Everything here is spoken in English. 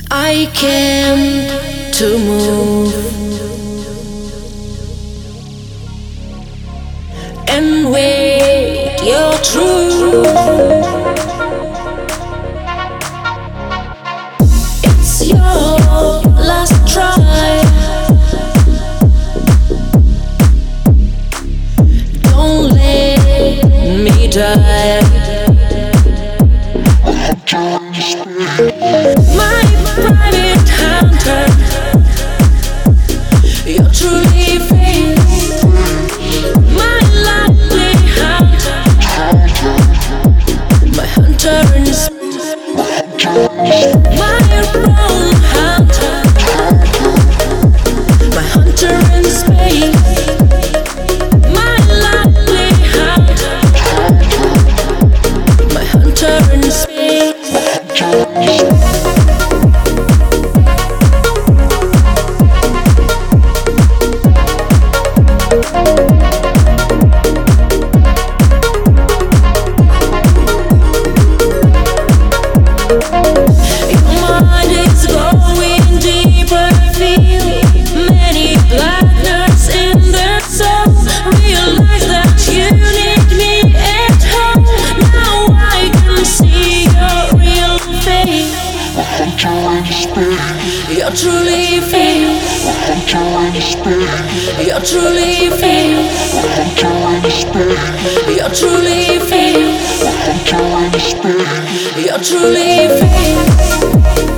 I came to move and wait your truth. It's your last try. Don't let me die. My private hunter, you're truly famous. My lovely hunter, my hunter in space. My wrong hunter, my hunter in space. My lovely hunter, my hunter in space. You're truly famous. You're truly famous. You're truly famous. You're truly famous.